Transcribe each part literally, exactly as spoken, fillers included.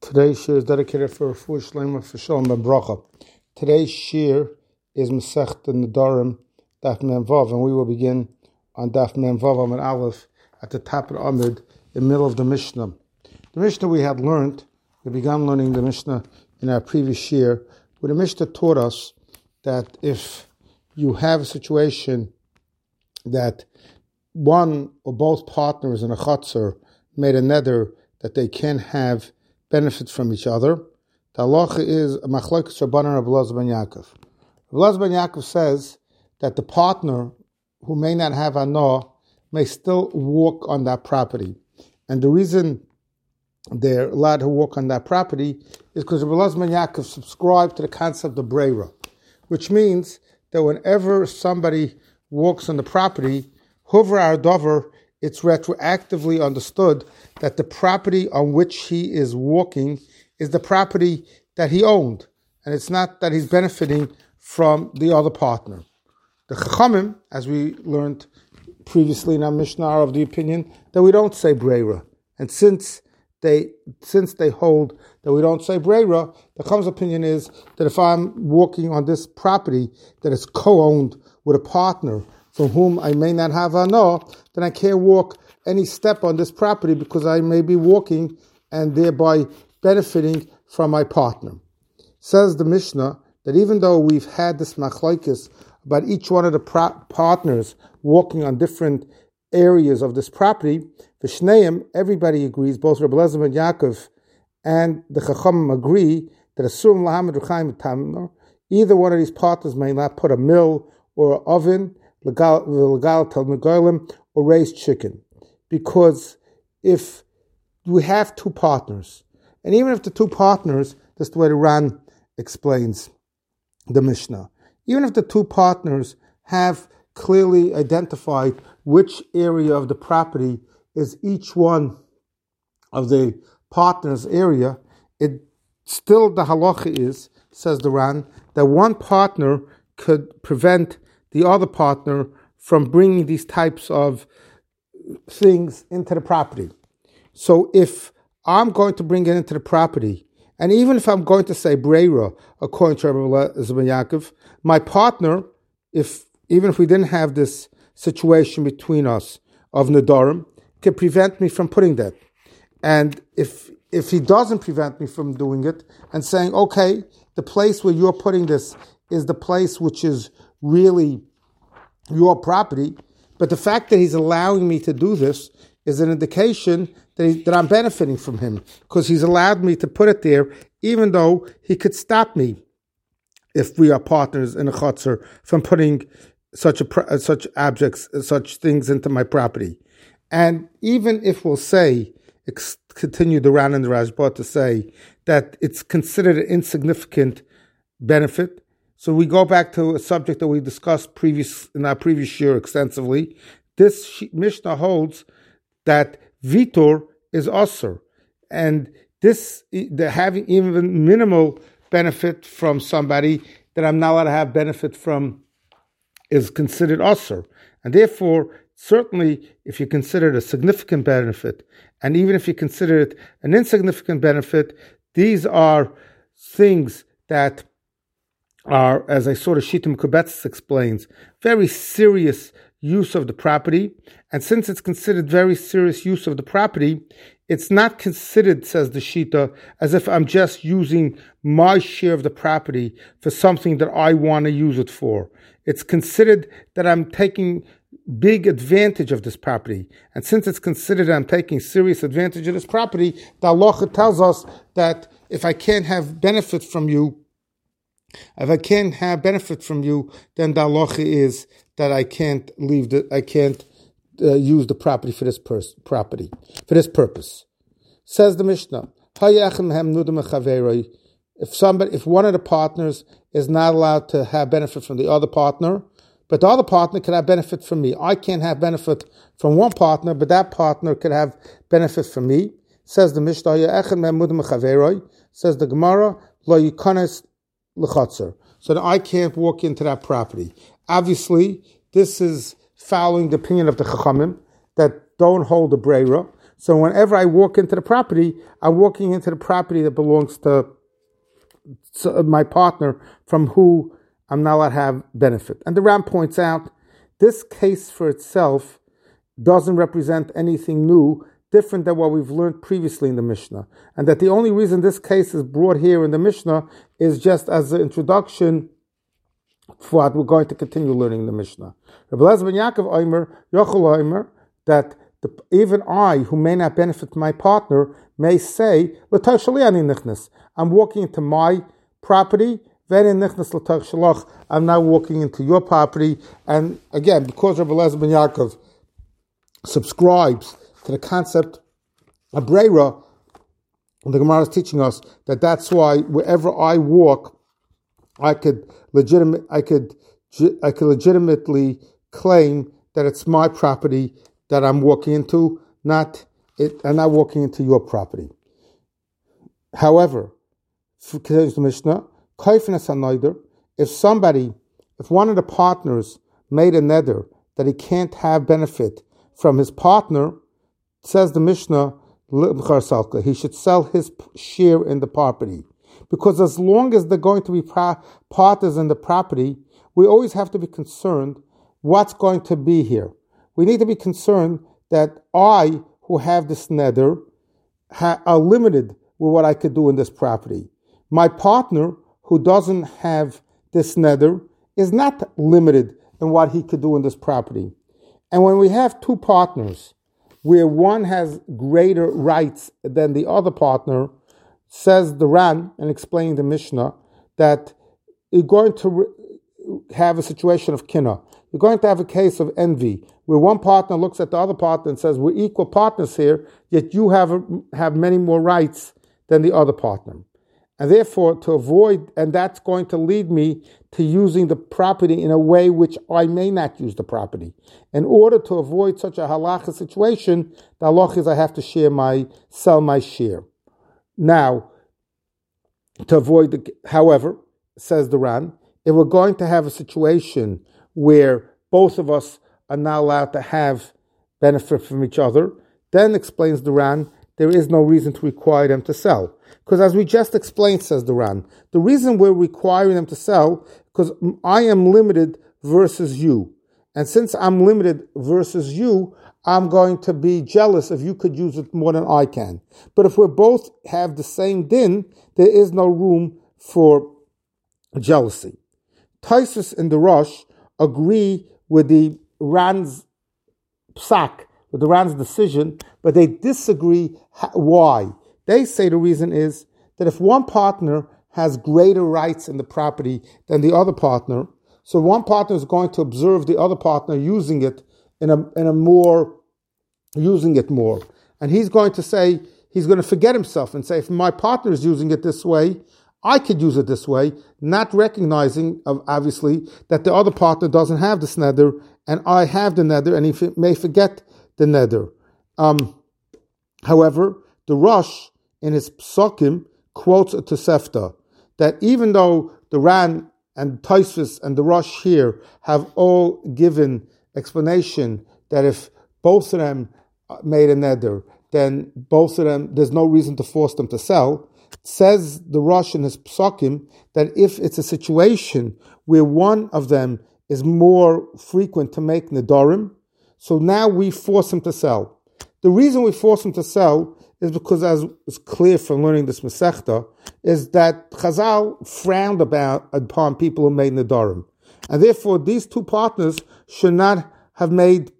Today's shir is dedicated for Refuah Shlema for Shalom ben Bracha. Today's shir is Masechet Nedarim, Daf Mem Vav, and we will begin on Daf Mem Vav Amud Aleph at the top of the Amud, in the middle of the Mishnah. The Mishnah we had learned, we began learning the Mishnah in our previous shir, where the Mishnah taught us that if you have a situation that one or both partners in a chutzner made a neder that they can have benefit from each other, the halacha is a machlokes Rabbanan Rabbi Elazar ben Yaakov. Rabbi Elazar ben Yaakov says that the partner who may not have anah may still walk on that property. And the reason they're allowed to walk on that property is because Rabbi Elazar ben Yaakov subscribed to the concept of breira, which means that whenever somebody walks on the property, hover our dover, it's retroactively understood that the property on which he is walking is the property that he owned, and it's not that he's benefiting from the other partner. The Chachamim, as we learned previously in our Mishnah, are of the opinion that we don't say breira, and since they since they hold that we don't say breira, the Chacham's opinion is that if I'm walking on this property that is co-owned with a partner from whom I may not have anah, then I can't walk any step on this property because I may be walking and thereby benefiting from my partner. Says the Mishnah that even though we've had this machlokes about each one of the pro- partners walking on different areas of this property, V'shneim, everybody agrees, both Rabbi Elazar ben Yaakov and the Chachamim agree that Asurim lahamid ruchaim tamar, either one of these partners may not put a mill or an oven, legal talmigolim, or raise chicken. Because if we have two partners, and even if the two partners, that's the way the Ran explains the Mishnah, even if the two partners have clearly identified which area of the property is each one of the partners' area, it still the halacha is, says the Ran, that one partner could prevent the other partner from bringing these types of things into the property. So if I'm going to bring it into the property, and even if I'm going to say breira, according to Rabbi Elazar ben Yaakov, my partner, if even if we didn't have this situation between us of nedarim, can prevent me from putting that. And if if he doesn't prevent me from doing it and saying, okay, the place where you're putting this is the place which is really your property, but the fact that he's allowing me to do this is an indication that, he, that I'm benefiting from him, because he's allowed me to put it there, even though he could stop me if we are partners in a chutzner from putting such a such objects, such things into my property. And even if we'll say, continue the Ran and the Rashba to say that it's considered an insignificant benefit. So we go back to a subject that we discussed previous in our previous year extensively. This Mishnah holds that vitor is osur, and this the having even minimal benefit from somebody that I'm not allowed to have benefit from is considered osur, and therefore certainly if you consider it a significant benefit, and even if you consider it an insignificant benefit, these are things that are, as I sort of Shittim Kubetz explains, very serious use of the property. And since it's considered very serious use of the property, it's not considered, says the Shita, as if I'm just using my share of the property for something that I want to use it for. It's considered that I'm taking big advantage of this property. And since it's considered that I'm taking serious advantage of this property, the halacha tells us that if I can't have benefit from you, If I can't have benefit from you, then the halacha is that I can't leave the, I can't uh, use the property for this pers- property for this purpose. Says the Mishnah, if somebody, if one of the partners is not allowed to have benefit from the other partner, but the other partner can have benefit from me, I can't have benefit from one partner, but that partner could have benefit from me. Says the Mishnah, says the Gemara, lo yikones l'chutzner, so that I can't walk into that property. Obviously, this is following the opinion of the Chachamim that don't hold the breira, So whenever I walk into the property, I'm walking into the property that belongs to, to my partner, from who I'm not allowed to have benefit. And the Ram points out, this case for itself doesn't represent anything new, different than what we've learned previously in the Mishnah. And that the only reason this case is brought here in the Mishnah is just as an introduction for what we're going to continue learning in the Mishnah. Rabbi Eliezer ben Yaakov Omer, Yochel Omer, that the, even I, who may not benefit my partner, may say, I'm walking into my property, I'm now walking into your property. And again, because Rabbi Eliezer ben Yaakov subscribes to the concept of Breira, the Gemara is teaching us that that's why wherever I walk, I could legitimate, I could, I could legitimately claim that it's my property that I'm walking into, not it. I'm not walking into your property. However, continues the Mishnah, if somebody, if one of the partners made a neder that he can't have benefit from his partner, says the Mishnah, he should sell his share in the property. Because as long as they're going to be partners in the property, we always have to be concerned what's going to be here. We need to be concerned that I, who have this neder, ha- are limited with what I could do in this property. My partner, who doesn't have this neder, is not limited in what he could do in this property. And when we have two partners, where one has greater rights than the other partner, says the Ran, and explaining the Mishnah, that you're going to re- have a situation of kinna. You're going to have a case of envy, where one partner looks at the other partner and says, we're equal partners here, yet you have, have many more rights than the other partner. And therefore, to avoid, and that's going to lead me to using the property in a way which I may not use the property. In order to avoid such a halacha situation, the halacha is I have to share my, sell my share. Now, to avoid the, however, says the Ran, if we're going to have a situation where both of us are not allowed to have benefit from each other, then explains the Ran, there is no reason to require them to sell. Because as we just explained, says the Ran, the reason we're requiring them to sell, because I am limited versus you. And since I'm limited versus you, I'm going to be jealous if you could use it more than I can. But if we both have the same din, there is no room for jealousy. Taisus and the Rosh agree with the Ran's psak, with the Ran's decision, but they disagree why. They say the reason is that if one partner has greater rights in the property than the other partner, so one partner is going to observe the other partner using it in a in a more, using it more. And he's going to say, he's going to forget himself and say, if my partner is using it this way, I could use it this way, not recognizing, obviously, that the other partner doesn't have this neder, and I have the neder, and he may forget the neder. Um, however, the Rosh, in his psukim, quotes a Tosefta, that even though the Ran and Tosfos and the Rosh here have all given explanation that if both of them made a neder, then both of them, there's no reason to force them to sell, says the Rosh in his psukim that if it's a situation where one of them is more frequent to make nedarim, so now we force him to sell. The reason we force him to sell is because, as is clear from learning this Masechta, is that Chazal frowned about upon people who made nedarim. And therefore, these two partners should not have made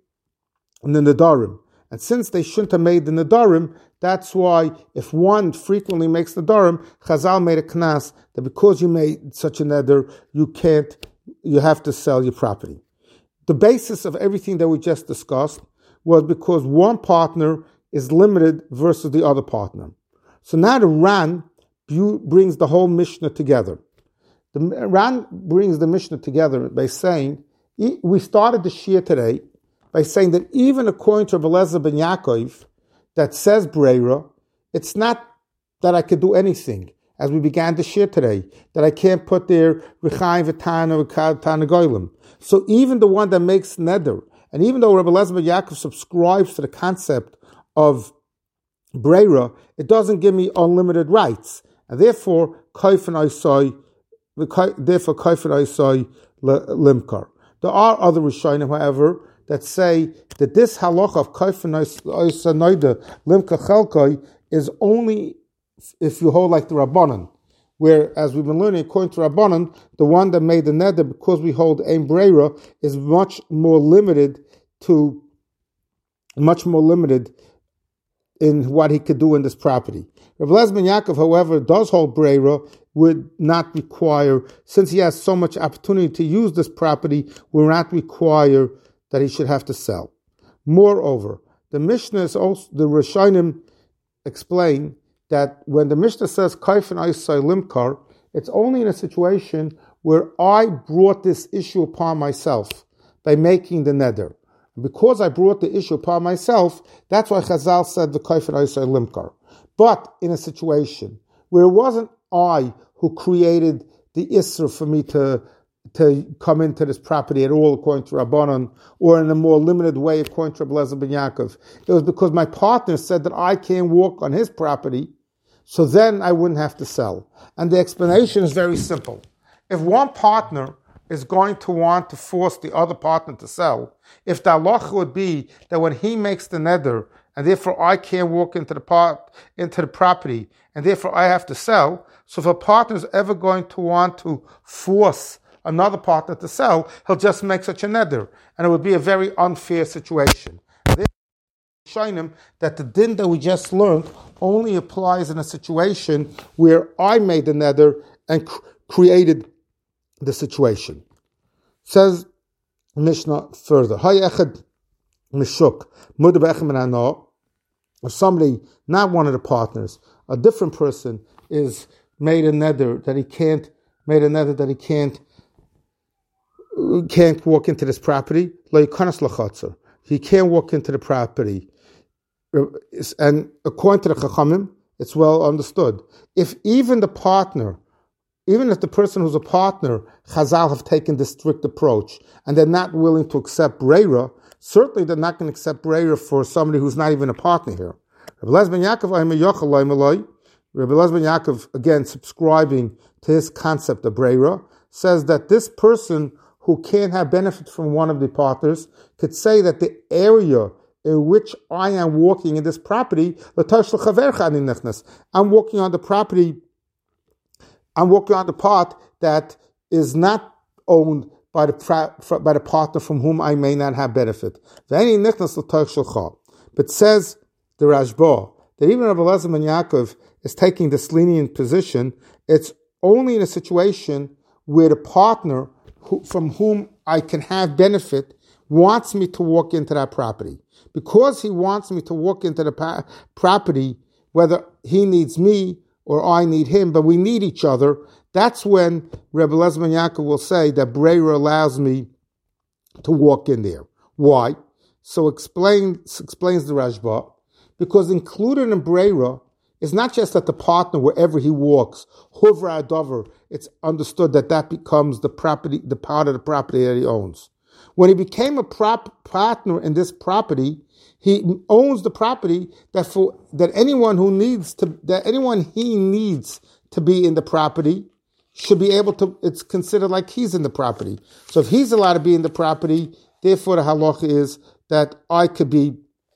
the nedarim. And since they shouldn't have made the nedarim, that's why if one frequently makes nedarim, Chazal made a knas that because you made such a neder, you can't, you have to sell your property. The basis of everything that we just discussed was because one partner is limited versus the other partner. So now the Ran brings the whole Mishnah together. The Ran brings the Mishnah together by saying, we started the Shia today by saying that even according to Rabbi Eliezer ben Yaakov, that says Breira, it's not that I could do anything, as we began the Shia today, that I can't put there Rechayim v'Tana v'Tana Goyim. So even the one that makes neder, and even though Rabbi Eliezer ben Yaakov subscribes to the concept of Breira, it doesn't give me unlimited rights. And therefore, Kaifan Isai, therefore Kaifan Isai Limkar. There are other Rishonim, however, that say that this halacha of Kaifan Isai Noida Limkar Chelkai is only if you hold like the Rabbanan. Where, as we've been learning, according to Rabbanan, the one that made the neder, because we hold Ein Breira, is much more limited to, much more limited in what he could do in this property. Rav Eliezer ben Yaakov, however, does hold Breira, would not require, since he has so much opportunity to use this property, will not require that he should have to sell. Moreover, the Mishnah is also, the Rishonim explain that when the Mishnah says Kaifan Isai Limkar, it's only in a situation where I brought this issue upon myself by making the neder. Because I brought the issue upon myself, that's why Chazal said the Kaifan Isai Limkar. But in a situation where it wasn't I who created the Isra for me to, to come into this property at all, according to Rabbanan, or in a more limited way, according to Rav Eliezer ben Yaakov, it was because my partner said that I can't walk on his property, so then I wouldn't have to sell. And the explanation is very simple. If one partner is going to want to force the other partner to sell, if the halacha would be that when he makes the neder, and therefore I can't walk into the part, into the property, and therefore I have to sell, so if a partner is ever going to want to force another partner to sell, he'll just make such a neder, and it would be a very unfair situation. Showing that the din that we just learned only applies in a situation where I made the neder and cr- created the situation. Says Mishnah further, Hayechad Mishuk, if somebody, not one of the partners, a different person is made a neder that he can't, made a neder that he can't, can't walk into this property, he can't walk into the property. And according to the Chachamim, it's well understood. If even the partner, even if the person who's a partner, Chazal have taken this strict approach, and they're not willing to accept Breira, certainly they're not going to accept Breira for somebody who's not even a partner here. Rav Eliezer ben Yaakov, Rav Eliezer ben Yaakov, again subscribing to his concept of Breira, says that this person who can't have benefit from one of the partners could say that the area in which I am walking in this property, I'm walking on the property, I'm walking on the part that is not owned by the by the partner from whom I may not have benefit. But says the Rashba that even Rav Eliezer ben Yaakov is taking this lenient position. It's only in a situation where the partner who, from whom I can have benefit wants me to walk into that property. Because he wants me to walk into the pa- property, whether he needs me or I need him, but we need each other, that's when Rebbe Eliezer ben Yaakov will say that Breira allows me to walk in there. Why? So explain, explains the Rashba, because included in Breira is not just that the partner, wherever he walks, hovra adover, it's understood that that becomes the property, the part of the property that he owns. When he became a prop partner in this property, he owns the property that for that anyone who needs to that anyone he needs to be in the property should be able to. It's considered like he's in the property. So if he's allowed to be in the property, therefore the halacha is that I could be,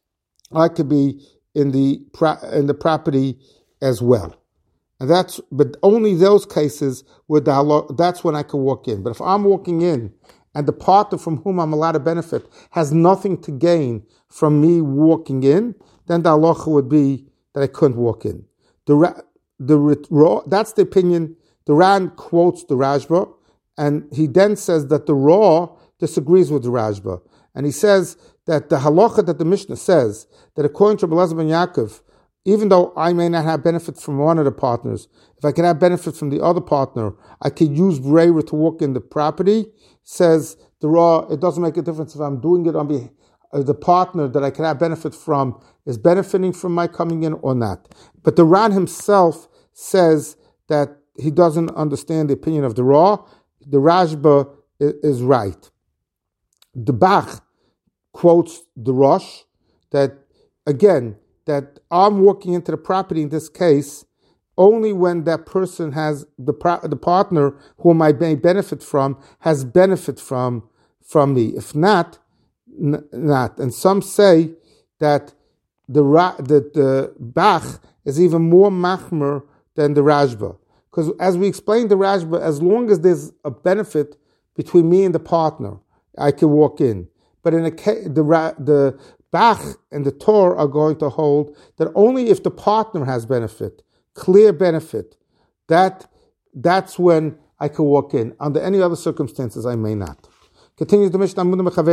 I could be in the in the property as well. And that's but only those cases where the halacha, that's when I can walk in. But if I'm walking in, and the partner from whom I'm allowed to benefit has nothing to gain from me walking in, then the halacha would be that I couldn't walk in. The the that's the opinion. The Ran quotes the Rashba, and he then says that the Ra disagrees with the Rashba, and he says that the halacha that the Mishnah says that according to Rebbe Eliezer ben Yaakov, even though I may not have benefit from one of the partners, if I can have benefit from the other partner, I could use Breira to walk in the property. Says the Ra, it doesn't make a difference if I'm doing it on behalf of the partner that I can have benefit from is benefiting from my coming in or not. But the Ran himself says that he doesn't understand the opinion of the Ra. The Rashba is, is right. The Bach quotes the Rosh that, again, that I'm walking into the property in this case only when that person has the the partner whom I may benefit from has benefit from from me. If not, n- not. And some say that the the the Bach is even more machmer than the Rashba, because as we explained the Rashba, as long as there's a benefit between me and the partner, I can walk in. But in a case, the the Bach and the Torah are going to hold that only if the partner has benefit, clear benefit, that that's when I can walk in. Under any other circumstances, I may not. Continues the Mishnah.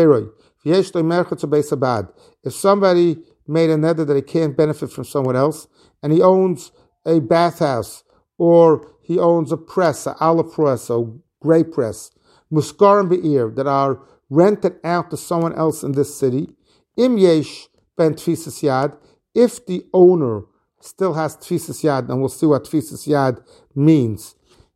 If somebody made a neder that he can't benefit from someone else, and he owns a bathhouse, or he owns a press, a olive press, a grape press, muskarim be'ir, that are rented out to someone else in this city, im yesh ben tfisas yad, if the owner still has tfisas yad, and we'll see what tfisas yad means,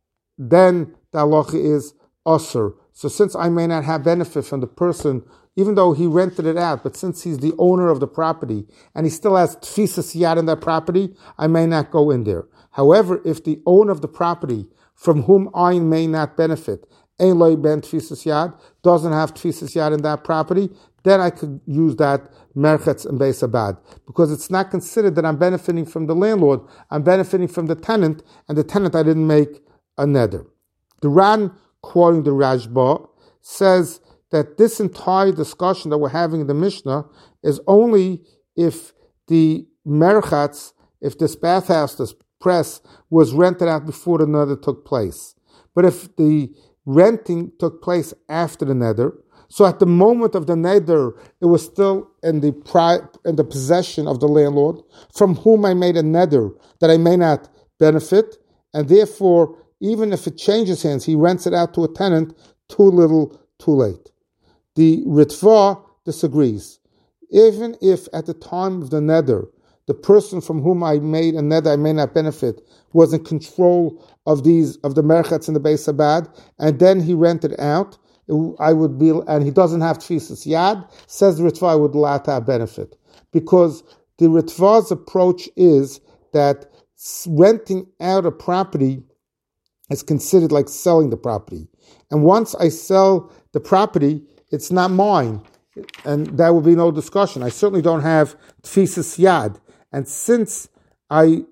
then the halacha is osur. So since I may not have benefit from the person, even though he rented it out, but since he's the owner of the property, and he still has tfisas yad in that property, I may not go in there. However, if the owner of the property, from whom I may not benefit, ein loy ben tfisas yad, doesn't have tfisas yad in that property, then I could use that merchetz and beis abad, because it's not considered that I'm benefiting from the landlord, I'm benefiting from the tenant, and the tenant I didn't make a neder. The Ran, quoting the Rashba, says that this entire discussion that we're having in the Mishnah is only if the merchetz, if this bathhouse, this press, was rented out before the neder took place. But if the renting took place after the neder, so at the moment of the neder, it was still in the pri- in the possession of the landlord, from whom I made a neder that I may not benefit, and therefore, even if it changes hands, he rents it out to a tenant, too little, too late. The Ritva disagrees. Even if at the time of the neder, the person from whom I made a neder I may not benefit was in control of these of the merchetz and the beis abad, and then he rented out, I would be, and he doesn't have tfisas yad, says the Ritva, I would allow to have benefit. Because the Ritva's approach is that renting out a property is considered like selling the property. And once I sell the property, it's not mine. And there will be no discussion. I certainly don't have tfisas yad. And since I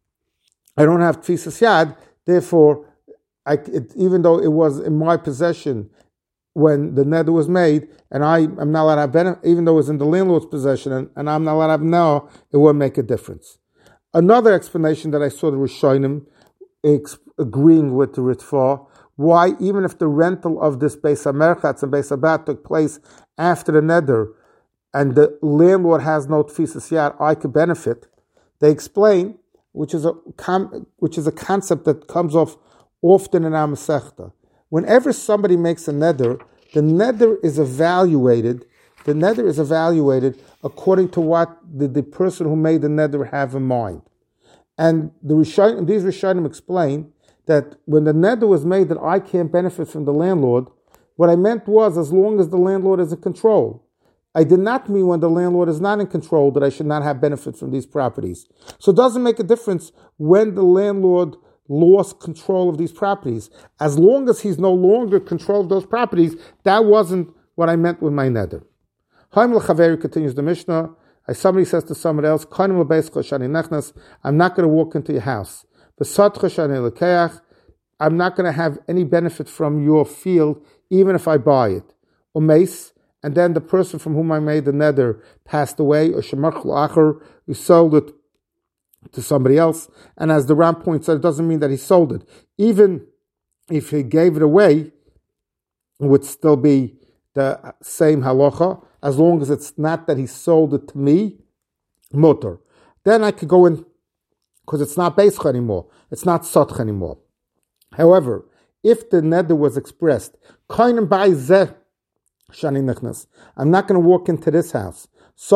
I don't have tfisas yad, therefore, I, it, even though it was in my possession when the neder was made, and I am not allowed to have benefit, even though it was in the landlord's possession, and, and I'm not allowed to have now, it won't make a difference. Another explanation that I saw the Rishonim ex- agreeing with the Ritva, why even if the rental of this Beis HaMerchatz and Beis Abad took place after the neder, and the landlord has no tfisas yad, I could benefit. They explain, which is a com- which is a concept that comes off often in our Masechta. Whenever somebody makes a neder, the neder is evaluated. The neder is evaluated according to what did the person who made the neder have in mind. And the Rishonim, these Rishonim explain that when the neder was made that I can't benefit from the landlord, what I meant was as long as the landlord is in control. I did not mean when the landlord is not in control that I should not have benefit from these properties. So it doesn't make a difference when the landlord lost control of these properties. As long as he's no longer control of those properties, that wasn't what I meant with my neder. Haim l'chaveri, continues the Mishnah. As somebody says to somebody else, I'm not going to walk into your house. I'm not going to have any benefit from your field, even if I buy it. Umeis, and then the person from whom I made the neder passed away, or shemach l'achar, we sold it to somebody else. And as the Ram points out, it doesn't mean that he sold it. Even if he gave it away, it would still be the same halacha, as long as it's not that he sold it to me, motor. Then I could go in, because it's not beischa anymore. It's not sotch anymore. However, if the neder was expressed, I'm not going to walk into this house.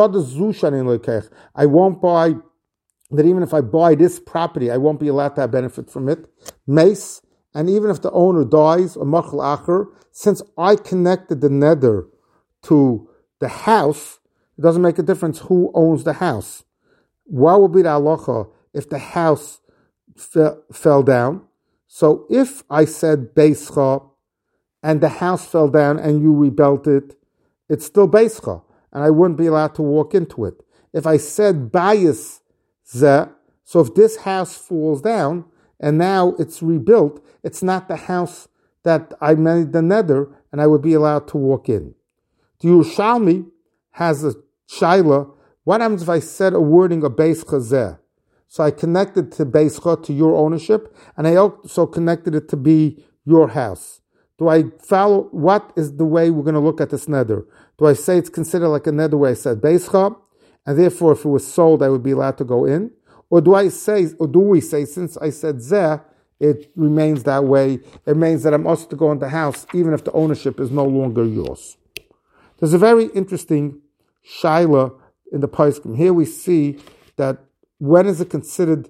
I won't buy, that even if I buy this property, I won't be allowed to have benefit from it. Mace, and even if the owner dies, or machal acher, since I connected the neder to the house, it doesn't make a difference who owns the house. what would be the halacha if the house fe- fell down? So if I said beischa and the house fell down and you rebuilt it, it's still beischa, and I wouldn't be allowed to walk into it. If I said bayis zeh, so if this house falls down and now it's rebuilt, it's not the house that I made the nether, and I would be allowed to walk in. The Yerushalmi has a shaila. What happens if I said a wording of beischa zeh? So I connected to beischa, to your ownership, and I also connected it to be your house. Do I follow, what is the way we're going to look at this nether? Do I say it's considered like a nether where I said beischa, and therefore if it was sold, I would be allowed to go in? Or do I say, or do we say, since I said zeh, it remains that way? It means that I'm also to go in the house, even if the ownership is no longer yours. There's a very interesting shaila in the Paiskim. Here we see that when is it considered,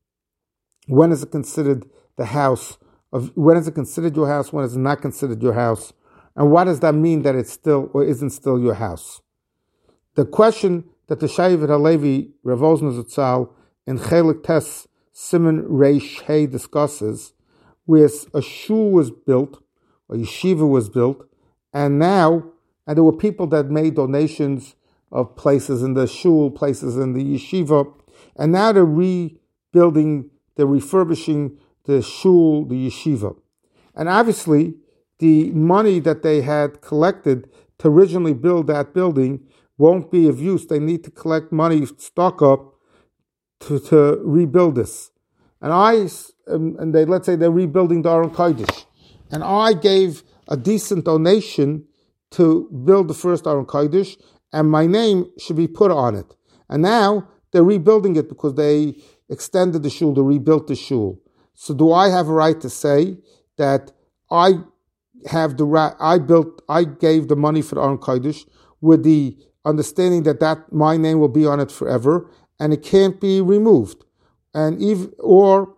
when is it considered the house of, when is it considered your house, when is it not considered your house, and what does that mean that it's still or isn't still your house? The question that the Shayvet HaLevi, Rav Ozner Zatzal, in Chelik Tes Simon Reish Hey discusses, where a shul was built, a yeshiva was built, and now, and there were people that made donations of places in the shul, places in the yeshiva, and now they're rebuilding, they're refurbishing the shul, the yeshiva. And obviously, the money that they had collected to originally build that building won't be of use. They need to collect money, stock up, to, to rebuild this. And I, and they, let's say they're rebuilding the Aron Kodesh. And I gave a decent donation to build the first Aron Kodesh, and my name should be put on it. And now they're rebuilding it because they extended the shul, they rebuilt the shul. So do I have a right to say that I have the right, I built, I gave the money for the Aron Kodesh with the understanding that, that my name will be on it forever, and it can't be removed? And even, or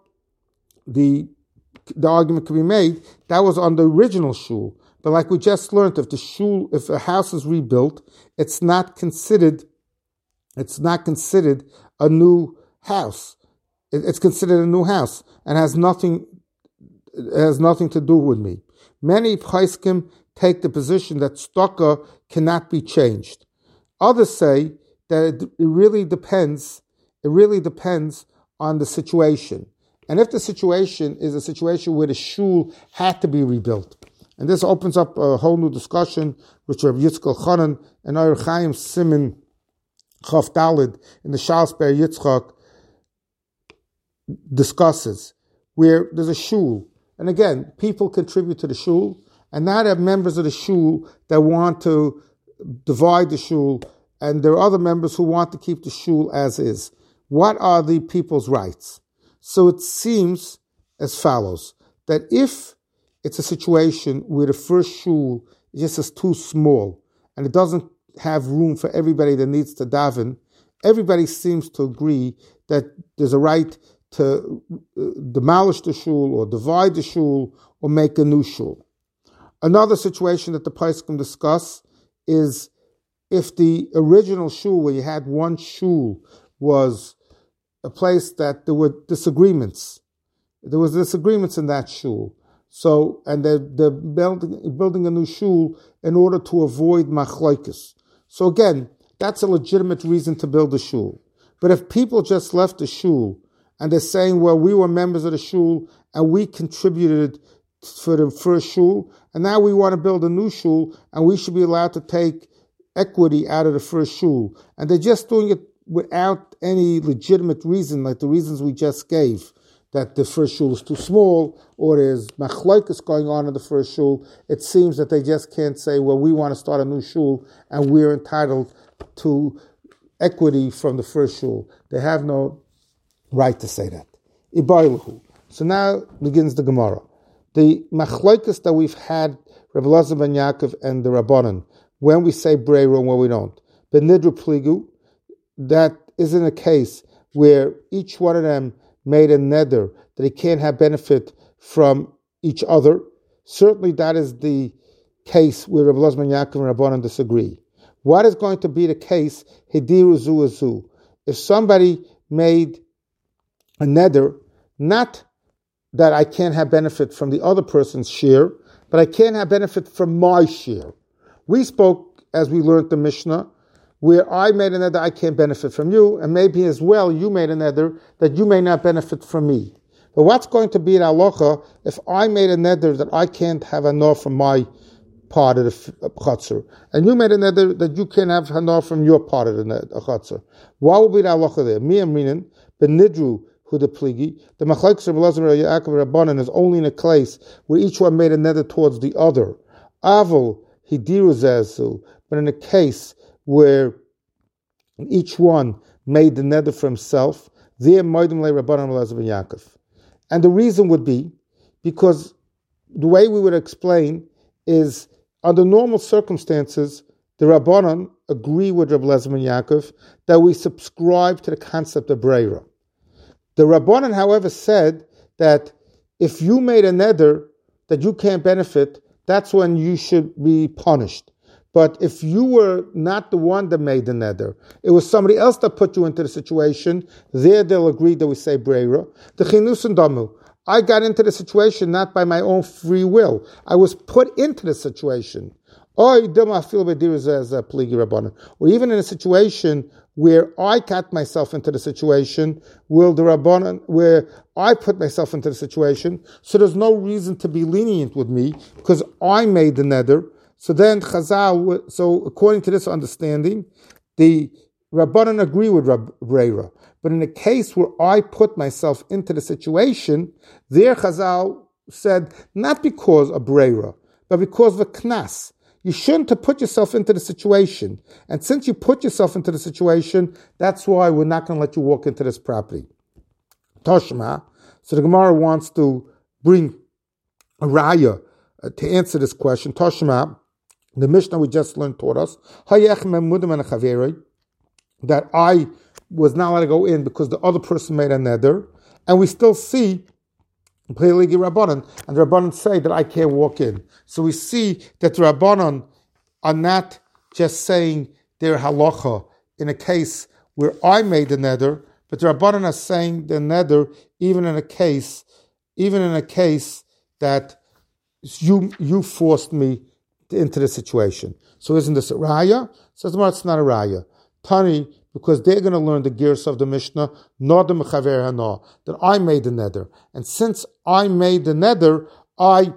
the the argument can be made that was on the original shul. But like we just learned, if the shul, if a house is rebuilt, it's not considered, it's not considered a new house. It, it's considered a new house and has nothing, it has nothing to do with me. Many Paiskim take the position that staka cannot be changed. Others say that it, it really depends, it really depends on the situation. And if the situation is a situation where the shul had to be rebuilt, and this opens up a whole new discussion, which Rav Yitzchak Chanan and Oyer Chaim Simon Chaf Dalid in the Shas Ber Yitzchak discusses, where there's a shul, and again, people contribute to the shul, and now there are members of the shul that want to divide the shul, and there are other members who want to keep the shul as is. What are the people's rights? So it seems as follows, that if it's a situation where the first shul just is too small and it doesn't have room for everybody that needs to daven, everybody seems to agree that there's a right to demolish the shul or divide the shul or make a new shul. Another situation that the Paiskim discuss is if the original shul, where you had one shul, was a place that there were disagreements. There was disagreements in that shul. So, and they're, they're building, building a new shul in order to avoid machlokes. So again, that's a legitimate reason to build a shul. But if people just left the shul and they're saying, well, we were members of the shul and we contributed for the first shul, and now we want to build a new shul and we should be allowed to take equity out of the first shul, and they're just doing it without any legitimate reason, like the reasons we just gave, that the first shul is too small, or there's machlokes going on in the first shul, it seems that they just can't say, well, we want to start a new shul, and we're entitled to equity from the first shul. They have no right to say that. Ibayluhu. So now begins the Gemara. The machlokes that we've had, Rav Elazar ben Yaakov and the Rabbanan, when we say breiru and when we don't. But nidru pligu, that isn't a case where each one of them made a neder that he can't have benefit from each other. Certainly that is the case where Rav Elazar ben Yaakov and Rabbanan disagree. What is going to be the case, hidiru zu zu? If somebody made a neder, not that I can't have benefit from the other person's share, but I can't have benefit from my share. We spoke, as we learned the Mishnah, where I made a neder I can't benefit from you, and maybe as well you made a neder that you may not benefit from me. But what's going to be an halacha if I made a neder that I can't have a nor from my part of the chutzner, and you made a neder that you can't have a nor from your part of the chutzner? What will be the halacha there? Mi amrinin benidru hu de pligi. The machlokes of Elazar and Yaakov Rabbanan is only in a case where each one made a neder towards the other. Avol hidiru zezu, but in a case where each one made the neder for himself, there moedim le Rabbanan Elazar and Yaakov. And the reason would be because the way we would explain is under normal circumstances, the Rabbanan agree with Rabbi Elazar and Yaakov that we subscribe to the concept of breira. The Rabbanan, however, said that if you made a neder that you can't benefit, that's when you should be punished. But if you were not the one that made the neder, it was somebody else that put you into the situation, there they'll agree that we say breira. The chinus and damu. I got into the situation not by my own free will. I was put into the situation. Or even in a situation where I got myself into the situation, where the Rabbanan, where I put myself into the situation, so there's no reason to be lenient with me because I made the neder. So then Chazal, so according to this understanding, the Rabbanan agree with Rab, Breira. But in a case where I put myself into the situation, there Chazal said, not because of Breira, but because of a knas. You shouldn't have put yourself into the situation. And since you put yourself into the situation, that's why we're not going to let you walk into this property. Toshma. So the Gemara wants to bring a raya uh, to answer this question. Toshma, the Mishnah we just learned taught us, that I was not allowed to go in because the other person made a neder, and we still see Peligi Rabbanan, and the Rabbanan say that I can't walk in. So we see that the Rabbanan are not just saying their halacha in a case where I made the neder, but the Rabbanan are saying the neder even in a case, even in a case that you you forced me into the situation. So isn't this a raya? Says the Gemara, it's not a raya. Tani, because they're going to learn the gears of the Mishnah, not the mechaver hana, that I made the neder. And since I made the neder, I,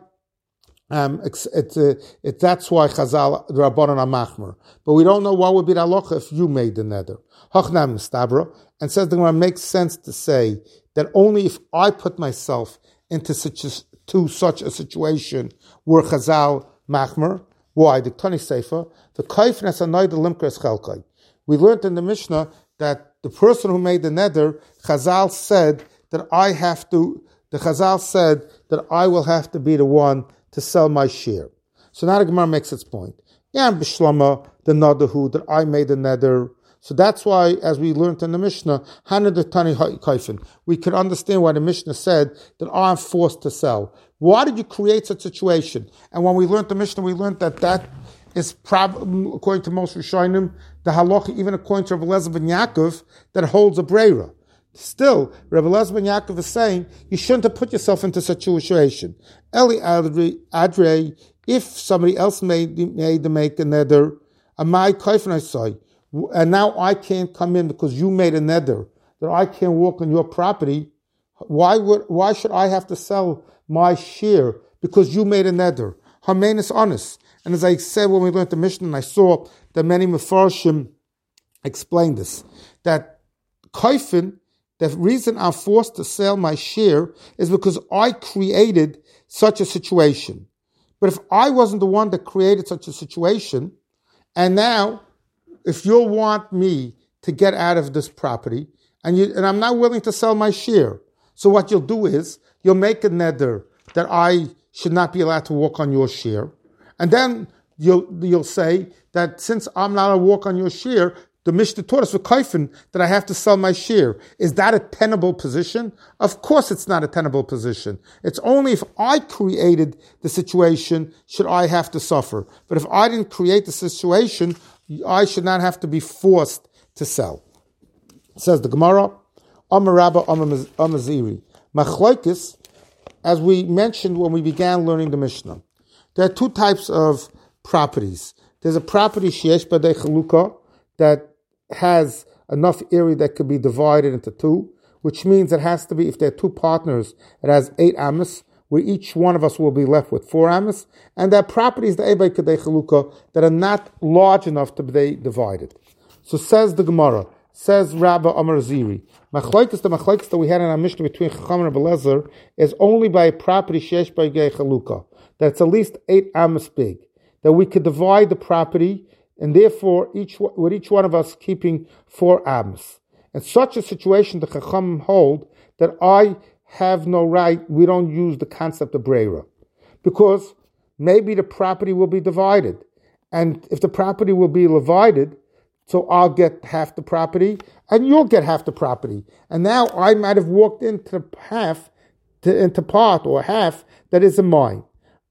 um, it's, it's, uh, it, that's why Chazal, the Rabbanan are machmer. But we don't know what would be the halacha if you made the neder. Hachnam mistabra, and says the Gemara, makes sense to say that only if I put myself into such a, to such a situation where Chazal machmer. Why? The Tani Sefer, the kaif nesanai the limkres chelkai. We learned in the Mishnah that the person who made the neder, Chazal said that I have to, the Chazal said that I will have to be the one to sell my share. So now the Gemara makes its point. Yeah, I'm Bishlama, the Nadahu, that I made the neder. So that's why, as we learned in the Mishnah, Hana the Tani Kaifin, we could understand why the Mishnah said that I'm forced to sell. Why did you create such a situation? And when we learned the Mishnah, we learned that that is probably, according to most Rishonim, the halacha, even according to Rabbi Elazar ben Yaakov, that holds a breira. Still, Rabbi Elazar ben Yaakov is saying you shouldn't have put yourself into such a situation. Eli Adre, Adre if somebody else made, made the make a neder, Amai Kaifin I say, and now I can't come in because you made a neder, that I can't walk on your property, why would why should I have to sell my share because you made a neder? Hamein is honest. And as I said when we learned the Mishnah, and I saw that many Mefarshim explained this, that kaifin, the reason I'm forced to sell my share is because I created such a situation. But if I wasn't the one that created such a situation, and now if you'll want me to get out of this property, and you and I'm not willing to sell my share, so what you'll do is you'll make a neder that I should not be allowed to walk on your share. And then you'll you'll say that since I'm not allowed to walk on your share, the Mishnah taught us for kaifin that I have to sell my share. Is that a tenable position? Of course it's not a tenable position. It's only if I created the situation should I have to suffer. But if I didn't create the situation, I should not have to be forced to sell. Says the Gemara, Amar Rabba Amar Ziri. Machlokes, as we mentioned when we began learning the Mishnah, there are two types of properties. There's a property sheyesh badei chaluka that has enough area that could be divided into two, which means it has to be, if there are two partners, it has eight amas, where each one of us will be left with four amas, and there are properties that that are not large enough to be divided. So says the Gemara, says Rabba Amar Ziri, Machlokes, the machlokes that we had in our Mishnah between Chacham and Rebbe Lezer is only by a property sheyesh badei chaluka, that's at least eight amas big, that we could divide the property, and therefore each with each one of us keeping four amas. In such a situation, the Chacham hold that I have no right, we don't use the concept of breira, because maybe the property will be divided, and if the property will be divided, so I'll get half the property, and you'll get half the property, and now I might have walked into half, to, into part or half that isn't mine.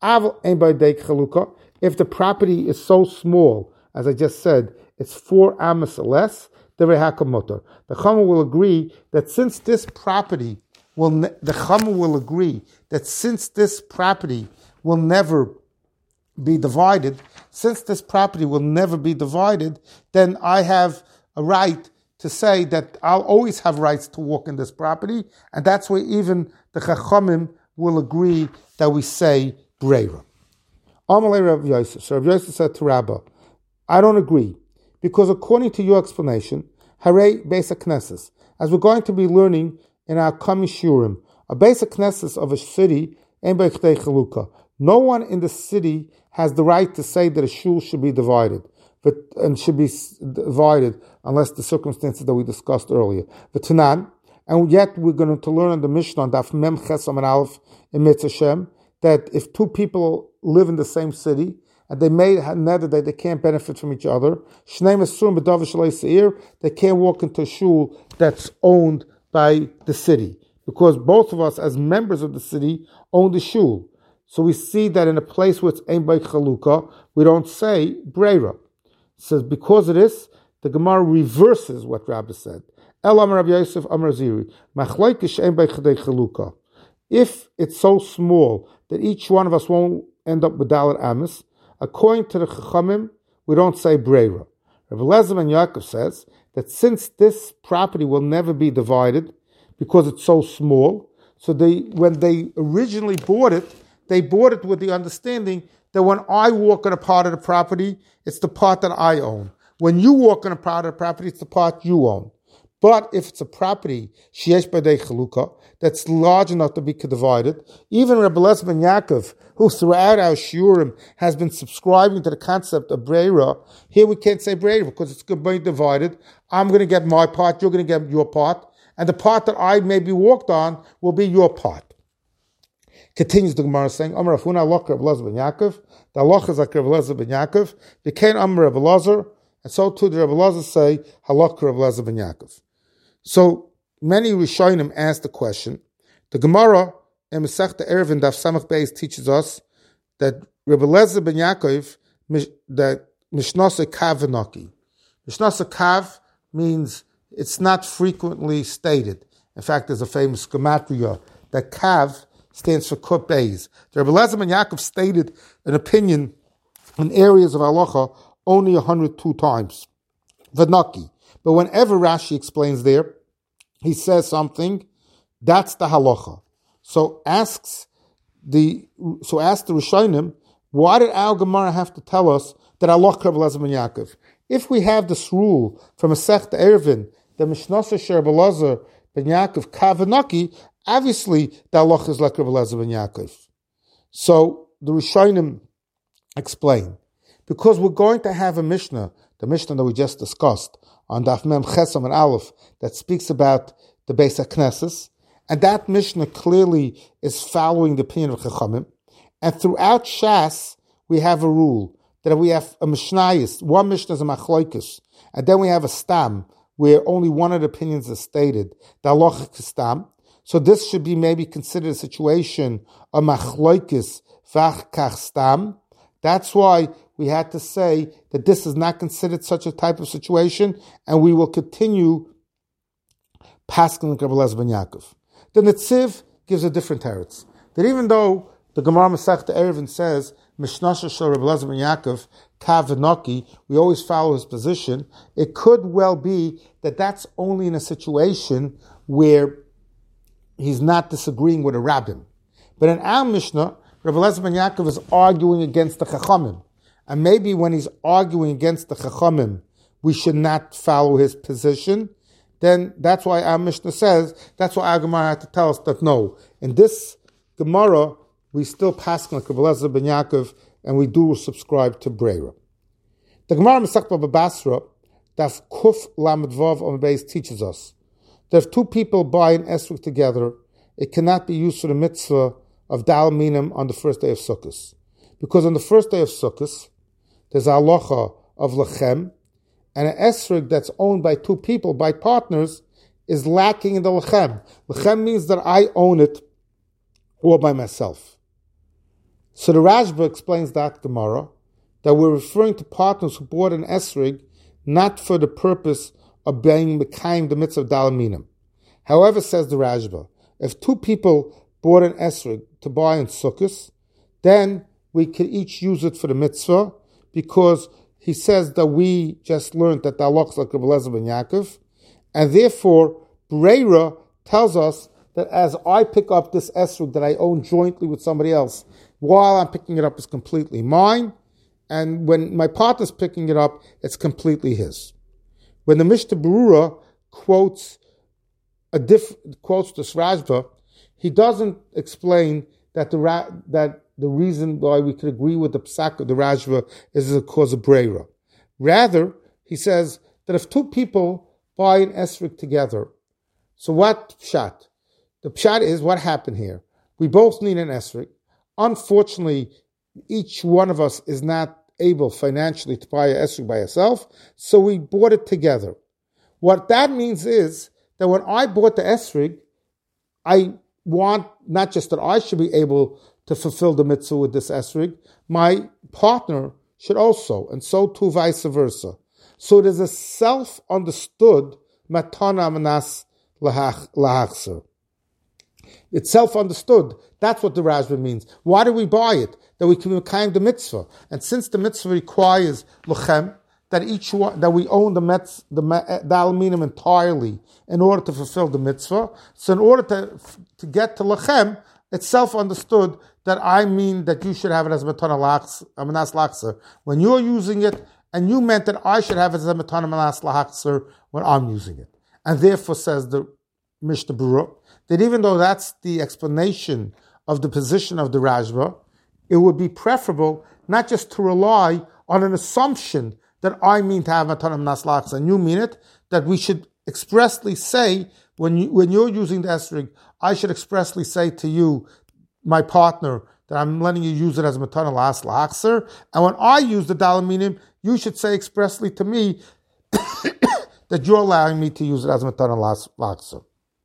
If the property is so small, as I just said, it's four amas or less, the rehakamotor. The Chama will agree that since this property will, ne- the Chama will agree that since this property will never be divided, since this property will never be divided, then I have a right to say that I'll always have rights to walk in this property, and that's where even the Chachamim will agree that we say breira. Amalei Rav Yosef. So Rav Yosef said to Rabbah, I don't agree, because according to your explanation, Harei Beis HaKnesses, as we're going to be learning in our coming Shurim, a Beis HaKnesses of a city, Ein Bei Chdei Chaluka. No one in the city has the right to say that a shul should be divided, but and should be divided unless the circumstances that we discussed earlier. But Tanan, and yet we're going to learn in the Mishnah on Daf Mem Ches Amud Aleph in Mitz Hashem, that if two people live in the same city, and they made another day, they can't benefit from each other. They can't walk into a shul that's owned by the city, because both of us, as members of the city, own the shul. So we see that in a place where it's Ein Bei Chaluka, we don't say breira. It says because of this, the Gemara reverses what Rabbi said. El Amar Rabbi Yosef Amar Ziri, Machlokes Ein Bei Chdei Chaluka. If it's so small that each one of us won't end up with Dalet Amis, according to the Chachamim, we don't say breira. Rabbi Lezer ben Yaakov says that since this property will never be divided because it's so small, so they when they originally bought it, they bought it with the understanding that when I walk on a part of the property, it's the part that I own. When you walk on a part of the property, it's the part you own. But if it's a property, sheyesh badei chaluka, that's large enough to be divided, even Rabbi Lezer ben Yaakov, who throughout our shiurim has been subscribing to the concept of breira, here we can't say breira because it's going to be divided. I'm going to get my part, you're going to get your part, and the part that I may be walked on will be your part. Continues the Gemara saying, Amar Rafuna Lach Rabbi Lezer ben Yaakov, the Lach is like Rabbi Lezer ben Yaakov, became Amar Rabbi Lezer, and so too the Rabbi Lezer say, Halach Rabbi Lezer ben Yaakov. So many Rishonim ask the question. The Gemara in Masechta Eruvin Daf Samach Beis teaches us that Rabbi Lezer ben Yaakov, that Mishnasa Kav V'Naki. Mishnasa Kav means it's not frequently stated. In fact, there's a famous gematria that Kav stands for Kut Beis. The Rabbi Lezer ben Yaakov stated an opinion in areas of halacha only one hundred two times. V'Naki. But whenever Rashi explains there, he says something, that's the halacha. So asks the so asks the Rishonim, why did our Gemara have to tell us that Allah Rabbi Lezer ben Yaakov? If we have this rule from Masechta Eruvin, the Mishnasa Sher Rabbi Lezer ben Yaakov Kavanaki, obviously the halacha is like Rabbi Lezer ben Yaakov. So the Rishonim explain, because we're going to have a Mishnah, the Mishnah that we just discussed, on Daf Mem Ches Amud Aleph, that speaks about the Beis HaKnesses, and that Mishnah clearly is following the opinion of Chachamim. And throughout Shas, we have a rule that we have a Mishnayis, one Mishnah is a Machlokes, and then we have a Stam, where only one of the opinions is stated, the Halachic Stam. So this should be maybe considered a situation of Machlokes Vach Kach Stam. That's why we had to say that this is not considered such a type of situation, and we will continue Paskin Rabbi Eliezer ben Yaakov. The Netziv gives a different teretz. That even though the Gemara Masechta Eruvin says, Mishnasha Shel Rabbi Eliezer ben Yaakov, Kav V'Noki, we always follow his position, it could well be that that's only in a situation where he's not disagreeing with a rabbin. But in our Mishnah, Rabbi Eliezer ben Yaakov is arguing against the Chachamim. And maybe when he's arguing against the Chachamim, we should not follow his position. Then that's why our Mishnah says, that's why our Gemara had to tell us that no, in this Gemara, we still pass like Rabbi Eliezer ben Yaakov, and we do subscribe to Breira. The Gemara Masechta Baba Basra, Daf Kuf Lamed Vav on base teaches us that if two people buy an esrog together, it cannot be used for the mitzvah of Dal Minim on the first day of Sukkot. Because on the first day of Sukkot, there's a halacha of lechem, and an esrog that's owned by two people, by partners, is lacking in the lechem. Lechem means that I own it all by myself. So the Rashba explains that Gemara, that we're referring to partners who bought an esrog not for the purpose of being mekayim the mitzvah of Dal Minim. However, says the Rashba, if two people bought an esrog to buy in Sukkot, then we could each use it for the mitzvah, because he says that we just learned that the halachas like Rabbi Eliezer ben Yaakov, and therefore Breira tells us that as I pick up this esrog that I own jointly with somebody else, while I'm picking it up is completely mine, and when my partner's picking it up, it's completely his. When the Mishnah Berurah quotes a diff, quotes this Rashba, he doesn't explain that the that the reason why we could agree with the psak of the Rashba is because of Breira. Rather, he says that if two people buy an esrog together, so what pshat? The pshat is what happened here. We both need an esrog. Unfortunately, each one of us is not able financially to buy an esrog by herself, so we bought it together. What that means is that when I bought the esrog, I want not just that I should be able to fulfill the mitzvah with this esrog, my partner should also, and so too vice versa. So there's a self-understood matana manas lahachser. It's self-understood. That's what the Rashba means. Why do we buy it? That we can kind the mitzvah. And since the mitzvah requires lechem, that each one, that we own the metz, the, the aluminium entirely in order to fulfill the mitzvah. So in order to to get to lechem, it's self-understood that I mean that you should have it as matana manas lachser when you're using it, and you meant that I should have it as a matana manas lachser when I'm using it. And therefore, says the Mishnah Berurah, that even though that's the explanation of the position of the Rashba, it would be preferable not just to rely on an assumption that I mean to have matana manas lachser and you mean it, that we should expressly say, when you, when you're using the esrog, I should expressly say to you, my partner, that I'm letting you use it as matana manas lachser, and when I use the dalaminim, you should say expressly to me that you're allowing me to use it as matana manas lachser.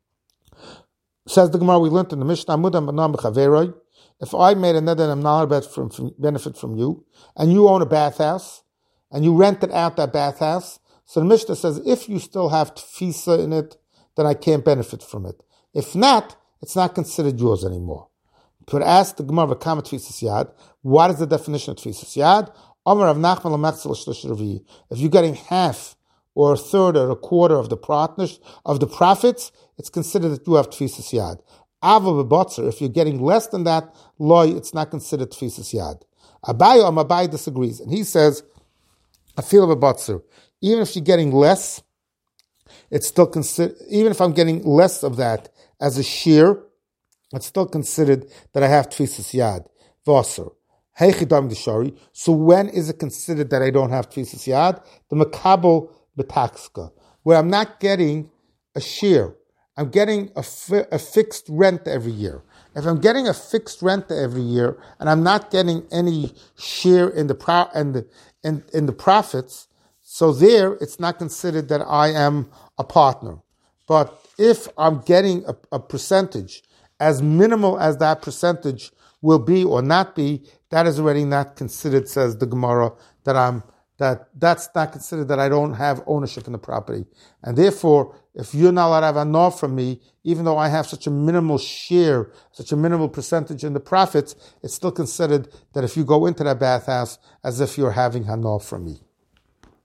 Says the Gemara, we learned in the Mishnah, if I made a neder and I'm not from, from benefit from you, and you own a bathhouse, and you rented out that bathhouse, so the Mishnah says, if you still have tefisa in it, then I can't benefit from it. If not, it's not considered yours anymore. But ask the Gemara, what is the definition of tefisas yad? If you're getting half or a third or a quarter of the partners of the profits, it's considered that you have tefisas yad. Ava bebotzer, if you're getting less than that, loy, it's not considered tefisas yad. Abaye or Abaye disagrees, and he says, I feel a bebotzer. Even if you're getting less, it's still considered. Even if I'm getting less of that as a shear, it's still considered that I have tefisas yad. V'aser. Heichidam geshari. So when is it considered that I don't have tefisas yad? The makabel betaxka, where I'm not getting a shear. I'm getting a, fi- a fixed rent every year. If I'm getting a fixed rent every year and I'm not getting any share in the pro- in the in, in the profits, so there it's not considered that I am a partner. But if I'm getting a, a percentage, as minimal as that percentage will be or not be, that is already not considered, says the Gemara, that I'm that that's not considered that I don't have ownership in the property. And therefore, if you're not allowed to have hanor from me, even though I have such a minimal share, such a minimal percentage in the profits, it's still considered that if you go into that bathhouse as if you're having hanor from me.